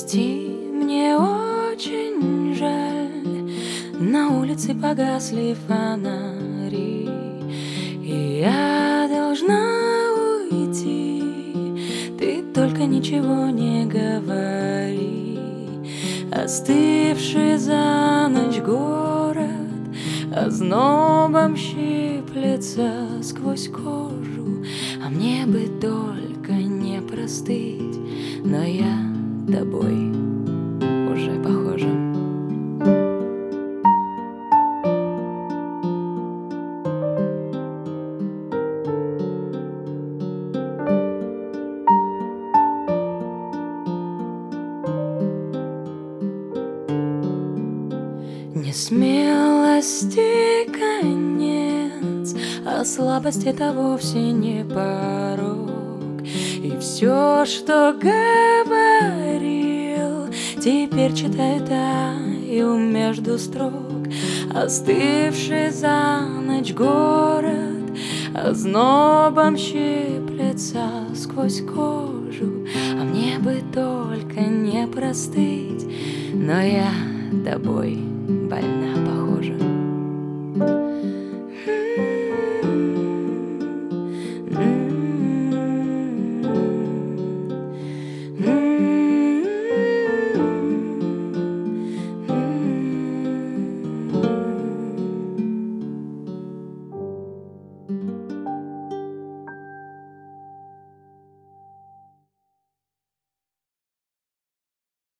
Прости, мне очень жаль. На улице погасли фонари, и я должна уйти. Ты только ничего не говори. Остывший за ночь город ознобом щиплется сквозь кожу, а мне бы только не простыть, но я тобой уже похожа. Несмелости конец, а слабость — это вовсе не порок. И все, что говорил, теперь читаю таю между строк. Остывший за ночь город ознобом щиплется сквозь кожу, а мне бы только не простыть, но я тобой больна, похоже.